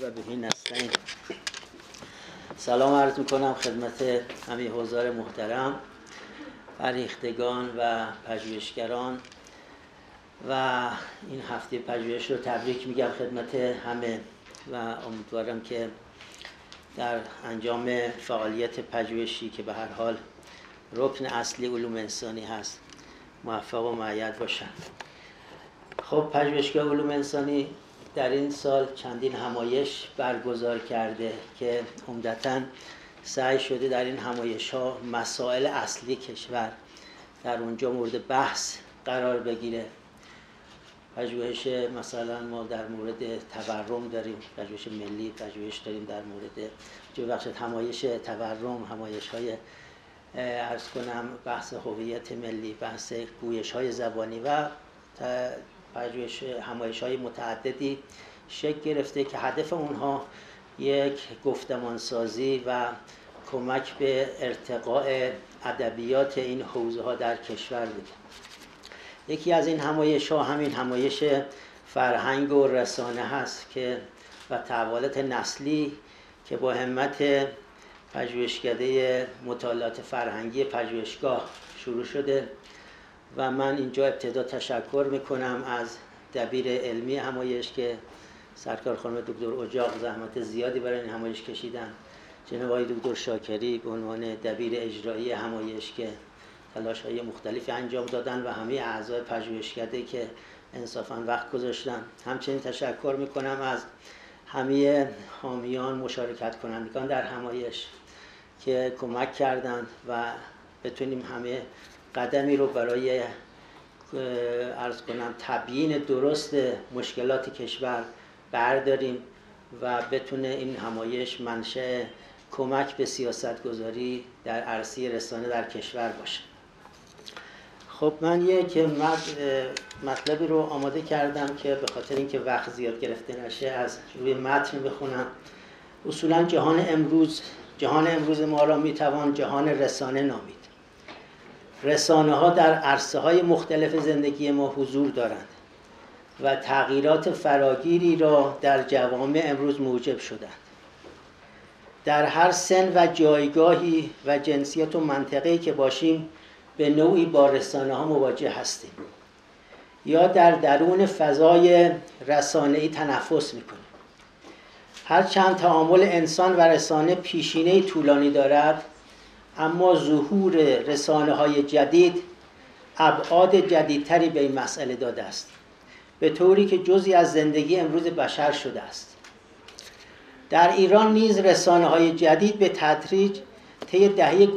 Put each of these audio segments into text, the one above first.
و به نستعین. سلام عرض میکنم خدمت همه حضار محترم، فریختگان و پژوهشگران و این هفته پژوهش رو تبریک میگم خدمت همه و امیدوارم که در انجام فعالیت پژوهشی که به هر حال رکن اصلی علوم انسانی هست موفق و مؤید باشن. خب پژوهشگاه علوم انسانی در این سال چندین همایش برگزار کرده که عمدتاً سعی شده در این همایش‌ها مسائل اصلی کشور در اونجا مورد بحث قرار بگیره. پژوهش مثلا ما در مورد تورم داریم، پژوهش ملی، پژوهش داریم در مورد بخش همایش تورم، همایش‌های عرض کنم بحث هویت ملی، بحث گویش‌های زبانی و پژوهش همایش‌های متعددی شکل گرفته که هدف اونها یک گفتمانسازی و کمک به ارتقاء ادبیات این حوزه‌ها در کشور بود. یکی از این همایش‌ها همین همایش فرهنگ و رسانه هست که و تحولات نسلی که با همت پژوهشکده مطالعات فرهنگی پژوهشگاه شروع شده و من اینجا ابتدا تشکر میکنم از دبیر علمی همایش که سرکار خانم دکتر اجاق زحمت زیادی برای این همایش کشیدن، جناب آقای دکتر شاکری به عنوان دبیر اجرایی همایش که تلاش‌های مختلفی انجام دادن و همه اعضای پژوهشکده که انصافاً وقت گذاشتن. همچنین تشکر میکنم از همه حامیان مشارکت کنندگان در همایش که کمک کردند و بتونیم همه قدمی رو برای عرض کنم تبیین درست مشکلات کشور برداریم و بتونه این همایش منشأ کمک به سیاستگذاری در عرصه رسانه در کشور باشه. خب من یک مطلبی رو آماده کردم که به خاطر اینکه وقت زیاد گرفته نشه از روی متن بخونم. اصولا جهان امروز ما را میتوان جهان رسانه نامید. رسانه ها در عرصه های مختلف زندگی ما حضور دارند و تغییرات فراگیری را در جوامع امروز موجب شدند. در هر سن و جایگاهی و جنسیت و منطقه‌ای که باشیم به نوعی با رسانه ها مواجه هستیم یا در درون فضای رسانه‌ای تنفس میکنیم. هرچند تعامل انسان و رسانه پیشینه‌ای طولانی دارد، اما ظهور رسانه‌های جدید ابعاد جدیدتری به این مسئله داده است، به طوری که جزئی از زندگی امروز بشر شده است. در ایران نیز رسانه‌های جدید به تدریج طی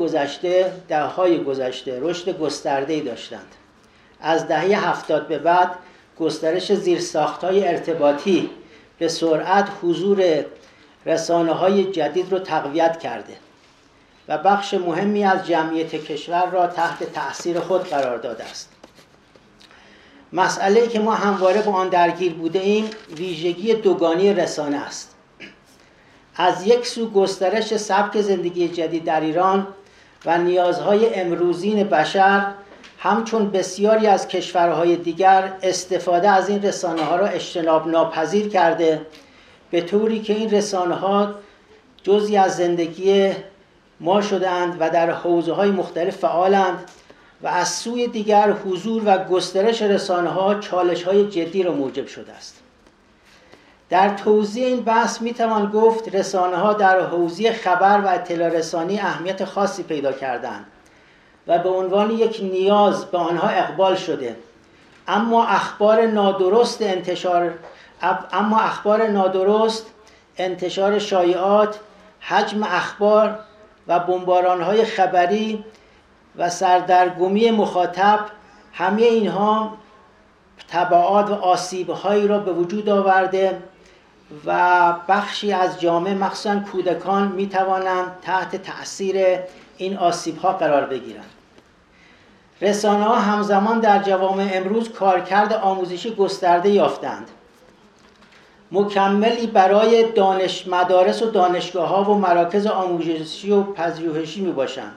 دهه‌های گذشته رشد گسترده‌ای داشتند. از دهه 70 به بعد گسترش زیرساخت‌های ارتباطی به سرعت حضور رسانه‌های جدید را تقویت کرده و بخش مهمی از جمعیت کشور را تحت تأثیر خود قرار داده است. مسئله‌ای که ما همواره با آن درگیر بوده ایم ویژگی دوگانی رسانه است. از یک سو گسترش سبک زندگی جدید در ایران و نیازهای امروزین بشر، همچون بسیاری از کشورهای دیگر استفاده از این رسانه‌ها را اجتناب ناپذیر کرده، به طوری که این رسانه‌ها جزئی از زندگی ما شدند و در حوزه‌های مختلف فعالند و از سوی دیگر حضور و گسترش رسانه‌ها چالش‌های جدی را موجب شده است. در توضیح این بحث میتوان گفت رسانه‌ها در حوزه خبر و اطلاع رسانی اهمیت خاصی پیدا کردند و به عنوان یک نیاز به آنها اقبال شده، اما اخبار نادرست، انتشار شایعات، حجم اخبار و بمباران‌های خبری و سردرگمی مخاطب، همه اینها تبعات و آسیب‌هایی را به وجود آورده و بخشی از جامعه مخصوصاً کودکان می‌توانند تحت تأثیر این آسیب‌ها قرار بگیرند. رسانه‌ها همزمان در جوامع امروز کارکرد آموزشی گسترده یافتند. مکملی برای مدارس و دانشگاه‌ها و مراکز آموزشی و پژوهشی میباشند.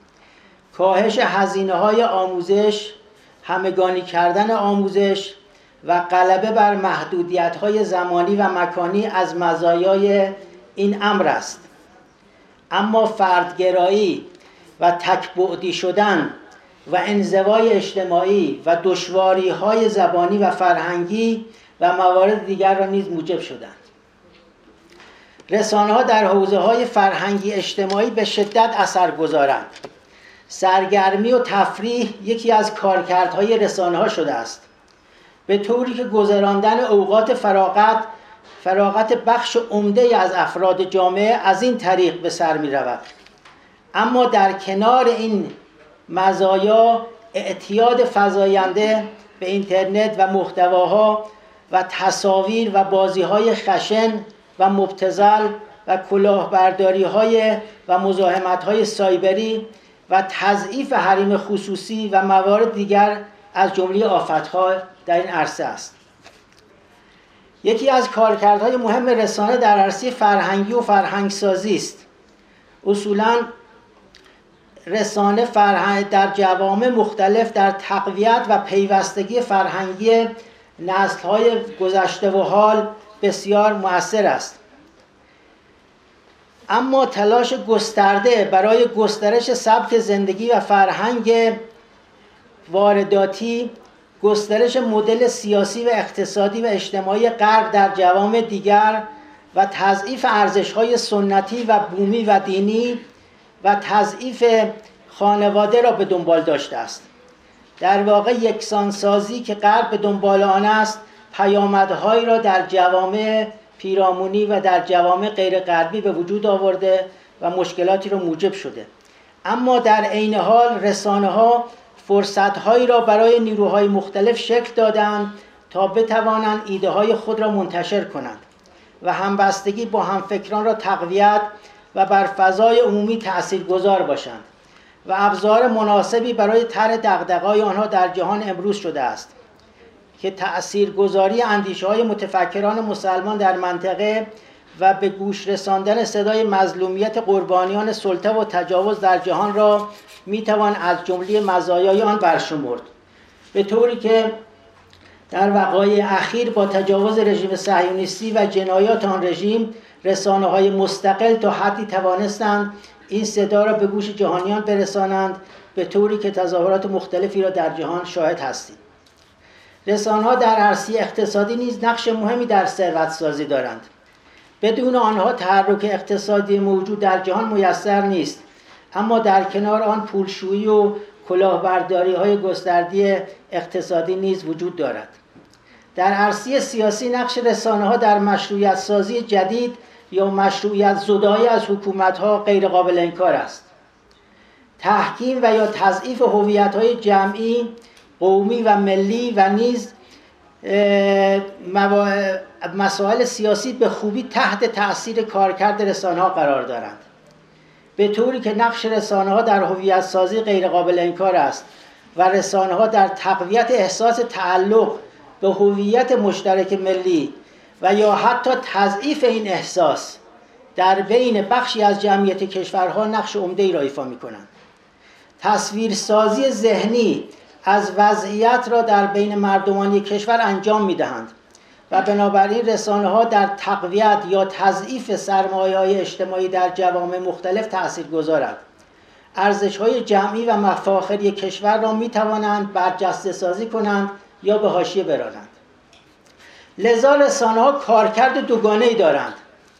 کاهش هزینه‌های آموزش، همگانی کردن آموزش و غلبه بر محدودیت‌های زمانی و مکانی از مزایای این امر است. اما فردگرایی و تک‌بعدی شدن و انزوای اجتماعی و دشواری‌های زبانی و فرهنگی و موارد دیگر را نیز موجب شدند. رسانه‌ها در حوزه‌های فرهنگی اجتماعی به شدت اثرگذارند. سرگرمی و تفریح یکی از کارکردهای رسانه‌ها شده است، به طوری که گذراندن اوقات فراغت بخش عمده از افراد جامعه از این طریق به سر می‌رود. اما در کنار این مزایا، اعتیاد فزاینده به اینترنت و محتواها و تصاویر و بازی‌های خشن و مبتذل و کلاهبرداری‌های و مزاحمت‌های سایبری و تضعیف حریم خصوصی و موارد دیگر از جمله آفت‌ها در این عرصه است. یکی از کارکردهای مهم رسانه در عرصه فرهنگی و فرهنگسازی است. اصولاً رسانه در جوامع مختلف در تقویت و پیوستگی فرهنگی نسل‌های گذشته و حال بسیار مؤثر است. اما تلاش گسترده برای گسترش سبک زندگی و فرهنگ وارداتی، گسترش مدل سیاسی و اقتصادی و اجتماعی غرب در جوامع دیگر و تضعیف ارزش‌های سنتی و بومی و دینی و تضعیف خانواده را به دنبال داشته است. در واقع یکسانسازی که غرب به دنبال آن است، پیامدهایی را در جوامع پیرامونی و در جوامع غیر غربی به وجود آورده و مشکلاتی را موجب شده. اما در عین حال رسانه‌ها فرصت‌هایی را برای نیروهای مختلف شکل دادند تا بتوانند ایده‌های خود را منتشر کنند و همبستگی با همفکران را تقویت و بر فضای عمومی تأثیرگذار باشند و ابزار مناسبی برای طرح دغدغه‌های آنها در جهان امروز شده است که تأثیرگذاری اندیشه‌های متفکران مسلمان در منطقه و به گوش رساندن صدای مظلومیت قربانیان سلطه و تجاوز در جهان را میتوان از جمله مزایای آن برشمرد، به طوری که در وقایع اخیر با تجاوز رژیم صهیونیستی و جنایات آن رژیم، رسانه‌های مستقل تا حدی توانستند این صدا را به گوش جهانیان برسانند، به طوری که تظاهرات مختلفی را در جهان شاهد هستیم. رسانه‌ها در عرصه اقتصادی نیز نقش مهمی در ثروت‌سازی دارند. بدون آنها تحرک اقتصادی موجود در جهان میسر نیست. اما در کنار آن پولشویی و کلاهبرداری‌های گسترده اقتصادی نیز وجود دارد. در عرصه سیاسی نقش رسانه‌ها در مشروعیت سازی جدید یا مشروعیت زدایی از حکومت‌ها غیر قابل انکار است. تحکیم و یا تضعیف هویت‌های جمعی، قومی و ملی و نیز مسائل سیاسی به خوبی تحت تأثیر کارکرد رسانه‌ها قرار دارند، به طوری که نقش رسانه‌ها در هویت سازی غیر قابل انکار است و رسانه‌ها در تقویت احساس تعلق به هویت مشترک ملی و یا حتی تضعیف این احساس در بین بخشی از جمعیت کشورها نقش عمده‌ای را ایفا می‌کنند. تصویرسازی ذهنی از وضعیت را در بین مردمان کشور انجام می‌دهند و بنابراین رسانه‌ها در تقویت یا تضعیف سرمایه‌های اجتماعی در جوامع مختلف تأثیرگذارند. ارزش‌های جمعی و مفاخری کشور را می‌توانند برجسته‌سازی کنند یا به حاشیه برانند. لذا رسانه‌ها کارکرد دوگانه‌ای دارند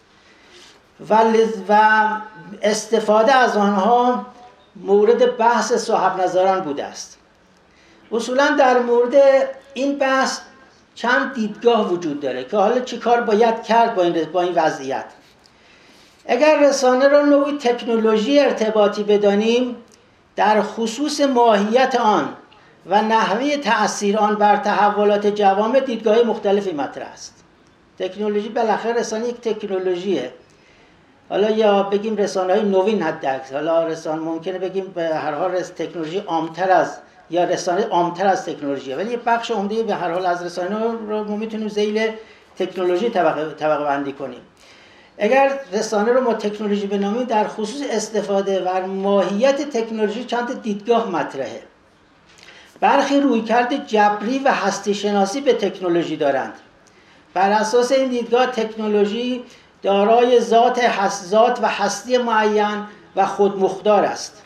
و استفاده از آنها مورد بحث صاحب نظران بوده است. اصولاً در مورد این بحث چند دیدگاه وجود داره که حالا چی کار باید کرد با این وضعیت. اگر رسانه را نوعی تکنولوژی ارتباطی بدانیم، در خصوص ماهیت آن و نحوه تأثیر آن بر تحولات جوامع دیدگاه مختلفی مطرح است. تکنولوژی بالاخره رسانه یک تکنولوژیه. حالا یا بگیم رسانه‌های نوین حداکثر، حالا رسانه ممکنه بگیم به هر حال تکنولوژی عام‌تر از یا رسانه عام‌تر از تکنولوژیه، ولی یه بخش عمده به هر حال از رسانه رو ما میتونیم ذیل تکنولوژی طبقه بندی کنیم. اگر رسانه رو ما تکنولوژی بنامیم، در خصوص استفاده و ماهیت تکنولوژی چند دیدگاه مطرحه. برخی رویکرد جبری و هستی شناسی به تکنولوژی دارند. بر اساس این دیدگاه تکنولوژی دارای ذات و هستی معین و خودمختار است.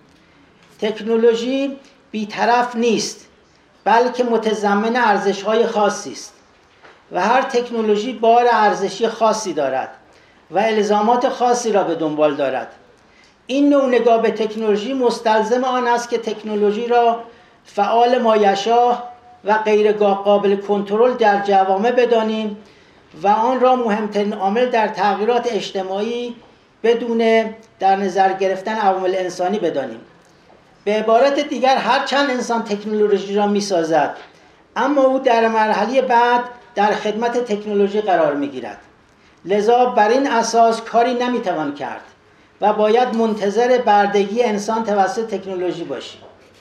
تکنولوژی بی‌طرف نیست، بلکه متضمن ارزش‌های خاصی است و هر تکنولوژی بار ارزشی خاصی دارد و الزامات خاصی را به دنبال دارد. این نوع نگاه به تکنولوژی مستلزم آن است که تکنولوژی را فعال مایشاه و غیر قابل کنترل در جوامع بدانیم و آن را مهمترین عامل در تغییرات اجتماعی بدون در نظر گرفتن عوامل انسانی بدانیم. به عبارت دیگر هرچند انسان تکنولوژی را می‌سازد، اما او در مرحله بعد در خدمت تکنولوژی قرار می‌گیرد. لذا بر این اساس کاری نمی‌توان کرد و باید منتظر بردگی انسان توسط تکنولوژی باشیم.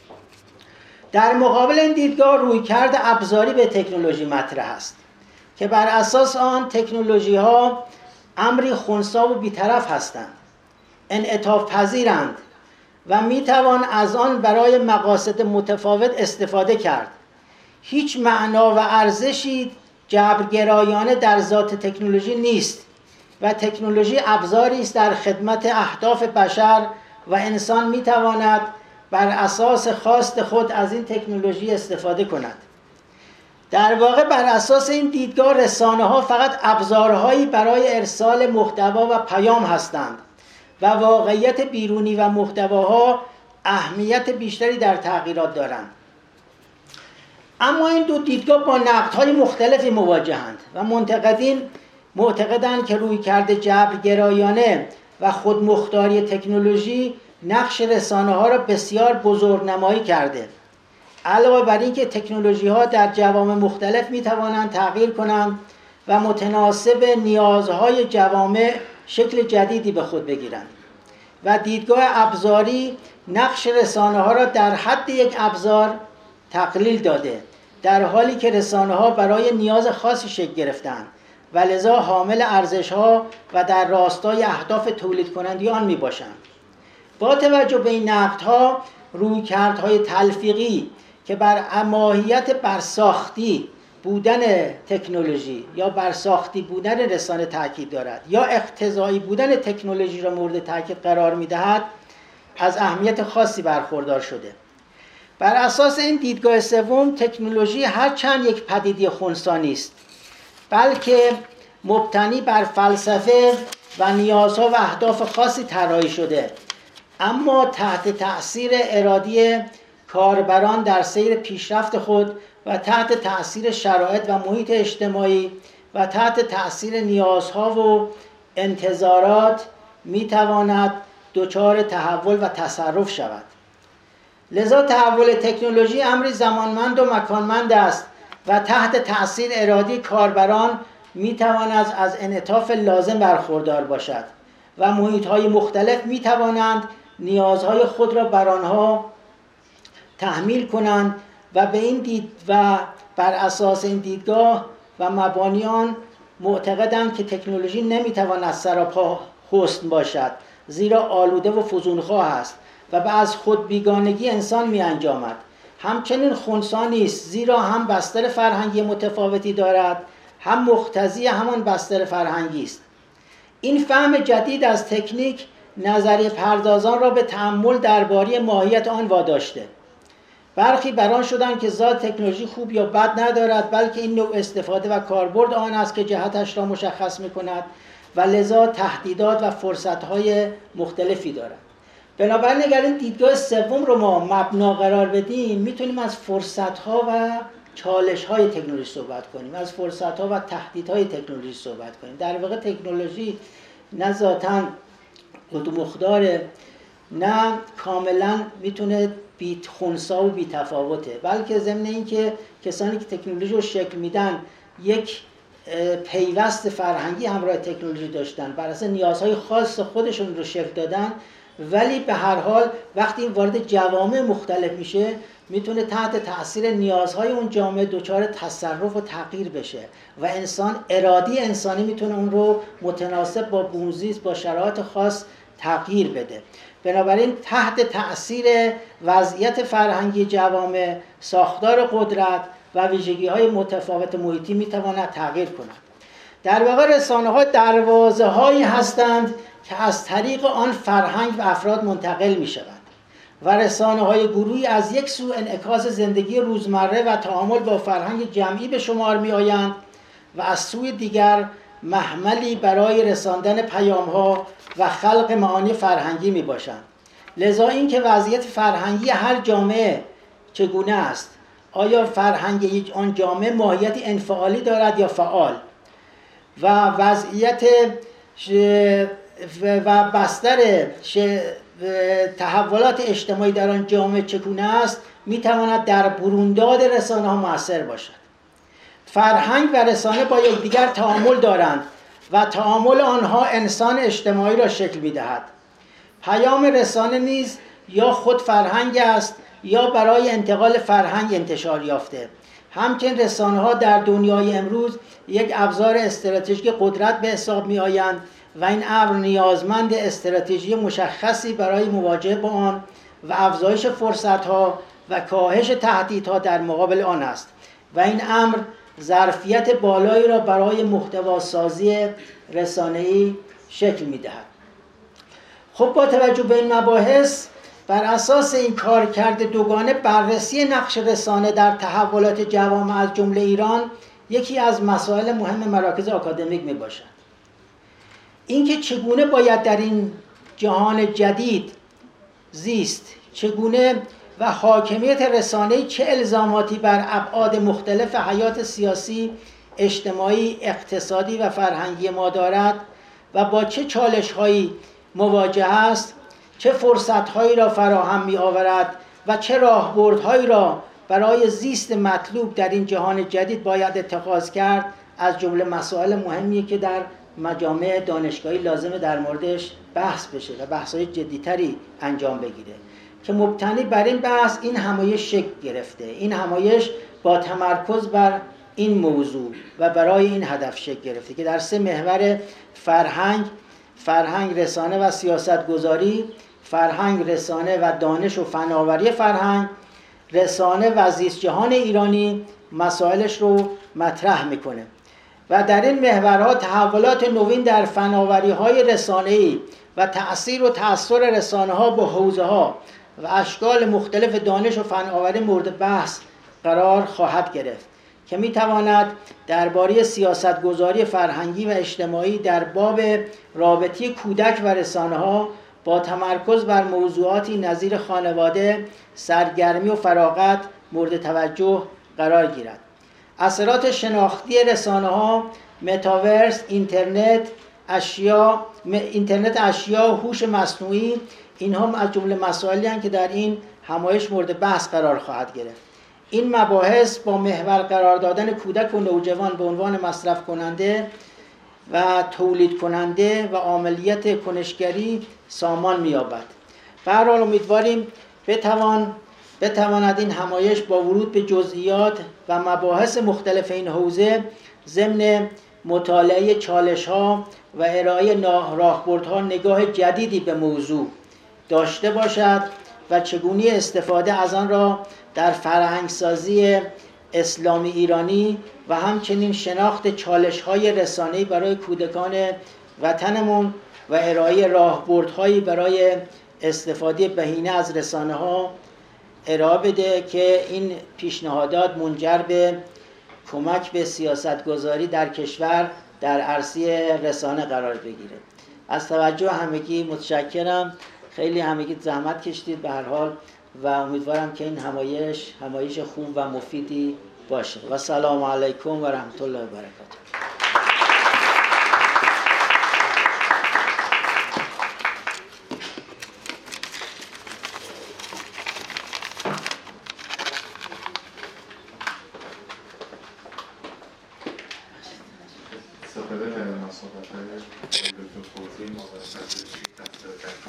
در مقابل این دیدگاه رویکرد ابزاری به تکنولوژی مطرح است که بر اساس آن تکنولوژی‌ها امری خنثی و بی‌طرف هستند، انعطاف پذیرند و میتوان از آن برای مقاصد متفاوت استفاده کرد. هیچ معنا و ارزشی جبرگرایانه در ذات تکنولوژی نیست و تکنولوژی ابزاری است در خدمت اهداف بشر و انسان میتواند بر اساس خواست خود از این تکنولوژی استفاده کند. در واقع بر اساس این دیدگاه رسانه‌ها فقط ابزارهایی برای ارسال محتوا و پیام هستند و واقعیت بیرونی و محتواها اهمیت بیشتری در تغییرات دارند. اما این دو دیدگاه با نقدهای مختلفی مواجهند و منتقدین معتقدند که رویکرد جبرگرایانه و خودمختاری تکنولوژی نقش رسانه‌ها را بسیار بزرگنمایی کرده. علاوه بر این که تکنولوژی‌ها در جوامع مختلف می‌توانند تغییر کنند و متناسب نیازهای جوامع شکل جدیدی به خود بگیرند و دیدگاه ابزاری نقش رسانه‌ها را در حد یک ابزار تقلیل داده، در حالی که رسانه‌ها برای نیاز خاصی شکل گرفتند و لذا حامل ارزش‌ها و در راستای اهداف تولید کننده آن میباشند. با توجه به این نقدها، رویکردهای تلفیقی که بر ماهیت برساختی بودن تکنولوژی یا برساختی بودن رسانه تاکید دارد یا اقتضایی بودن تکنولوژی را مورد تاکید قرار می‌دهد، از اهمیت خاصی برخوردار شده. بر اساس این دیدگاه سوم، تکنولوژی هرچند یک پدیده خنثی نیست، بلکه مبتنی بر فلسفه و نیازها و اهداف خاصی طراحی شده، اما تحت تأثیر ارادی کاربران در سیر پیشرفت خود و تحت تأثیر شرایط و محیط اجتماعی و تحت تأثیر نیازها و انتظارات میتواند دچار تحول و تصرف شود. لذا تحول تکنولوژی امری زمانمند و مکانمند است و تحت تأثیر ارادی کاربران میتواند از انعطاف لازم برخوردار باشد و محیط‌های مختلف میتوانند نیازهای خود را بر آنها تحمیل کنند و بر اساس این دیدگاه و مبانی آن معتقدند که تکنولوژی نمیتواند سراپا حسن باشد، زیرا آلوده و فزونخواه است و از خود بیگانگی انسان می انجامد. همچنین خنثی نیست، زیرا هم بستر فرهنگی متفاوتی دارد، هم مقتضی همان بستر فرهنگی است. این فهم جدید از تکنیک نظریه پردازان را به تأمل درباره ماهیت آن واداشته. برخی بران شدند که ذات تکنولوژی خوب یا بد ندارد، بلکه این نوع استفاده و کاربرد آن است که جهتش را مشخص می‌کند و لذا تهدیدات و فرصت‌های مختلفی دارد. بنابراین اگر این دیدگاه سوم رو ما مبنا قرار بدیم، میتونیم از فرصت‌ها و چالش‌های تکنولوژی صحبت کنیم، از فرصت‌ها و تهدیدهای تکنولوژی صحبت کنیم. در واقع تکنولوژی نه ذاتاً خودمختاره، نه کاملاً میتونه خنثی و بی‌تفاوته، بلکه ضمن اینکه کسانی که تکنولوژی رو شکل میدن یک پیوست فرهنگی همراه تکنولوژی داشتن، بر اساس نیازهای خاص خودشون رو شکل دادن، ولی به هر حال وقتی این وارد جوامع مختلف میشه میتونه تحت تأثیر نیازهای اون جامعه دچار تصرف و تغییر بشه و ارادی انسانی میتونه اون رو متناسب با بومزیست با شرایط خاص تغییر بده. بنابراین تحت تأثیر وضعیت فرهنگی جوامع، ساختار قدرت و ویژگی‌های متفاوت محیطی می‌تواند تغییر کند. در واقع رسانه‌ها دروازه‌هایی هستند که از طریق آن فرهنگ و افراد منتقل می‌شوند و رسانه‌های گروهی از یک سو انعکاس زندگی روزمره و تعامل با فرهنگ جمعی به شمار می‌آیند و از سوی دیگر محملی برای رساندن پیام‌ها و خلق معانی فرهنگی میباشند. لذا اینکه وضعیت فرهنگی هر جامعه چگونه است، آیا فرهنگ آن جامعه ماهیت انفعالی دارد یا فعال، و وضعیت و بستر تحولات اجتماعی در آن جامعه چگونه است، میتواند در برونداد رسانه‌ها مؤثر باشد. فرهنگ و رسانه با یکدیگر تعامل دارند و تعامل آنها انسان اجتماعی را شکل می‌دهد. پیام رسانه نیز یا خود فرهنگ است یا برای انتقال فرهنگ انتشار یافته. همچنین رسانه‌ها در دنیای امروز یک ابزار استراتژیک قدرت به حساب می‌آیند و این امر نیازمند استراتژی مشخصی برای مواجهه با آن و افزایش فرصت‌ها و کاهش تهدیدها در مقابل آن است و این امر ظرفیت بالایی را برای محتواسازی رسانه‌ای شکل می‌دهد. خب با توجه به این مباحث، بر اساس این کارکرد دوگانه بررسی نقش رسانه در تحولات جوامع از جمله ایران یکی از مسائل مهم مراکز آکادمیک میباشد. اینکه چگونه باید در این جهان جدید زیست، چگونه و حاکمیت رسانه‌ای چه الزاماتی بر ابعاد مختلف حیات سیاسی، اجتماعی، اقتصادی و فرهنگی ما دارد و با چه چالش‌هایی مواجه است، چه فرصت‌هایی را فراهم می‌آورد و چه راهبردهایی را برای زیست مطلوب در این جهان جدید باید اتخاذ کرد، از جمله مسائل مهمیه که در مجامع دانشگاهی لازمه در موردش بحث بشه و بحث‌های جدی‌تری انجام بگیره که مبتنی بر این بحث این همایش شکل گرفته. این همایش با تمرکز بر این موضوع و برای این هدف شکل گرفته که در 3 محور فرهنگ، رسانه و سیاستگذاری، فرهنگ، رسانه و دانش و فناوری فرهنگ، رسانه و زیست جهان ایرانی مسائلش رو مطرح میکنه و در این محورها تحولات نوین در فناوری‌های رسانه‌ای و تأثیر و تأثیر رسانه‌ها با حوزه‌ها و اشکال مختلف دانش و فناوری مورد بحث قرار خواهد گرفت که میتواند درباره سیاستگذاری فرهنگی و اجتماعی در باب رابطه کودک و رسانه‌ها با تمرکز بر موضوعاتی نظیر خانواده، سرگرمی و فراغت مورد توجه قرار گیرد. اثرات شناختی رسانه‌ها، متاورس، اینترنت اشیا و هوش مصنوعی، اینها از جمله مسائلی هستند که در این همایش مورد بحث قرار خواهد گرفت. این مباحث با محور قرار دادن کودک و نوجوان به عنوان مصرف کننده و تولید کننده و عملیات کنشگری سامان می‌یابد. به هر حال امیدواریم بتواند این همایش با ورود به جزئیات و مباحث مختلف این حوزه ضمن مطالعه چالش‌ها و ارائه راهبردها نگاه جدیدی به موضوع داشته باشد و چگونه استفاده از آن را در فرهنگسازی اسلامی ایرانی و همچنین شناخت چالش‌های رسانه‌ای برای کودکان وطنمون و ارائه راهبردهایی برای استفاده بهینه از رسانه‌ها ارائه بده که این پیشنهادات منجر به کمک به سیاستگذاری در کشور در عرصه رسانه قرار بگیره. از توجه همگی متشکرم. خیلی همگی زحمت کشیدید به هر حال و امیدوارم که این همایش خوب و مفیدی باشه. و سلام علیکم و رحمت الله و برکاته. استفاده کردن از صحبت‌های دکتر فوزی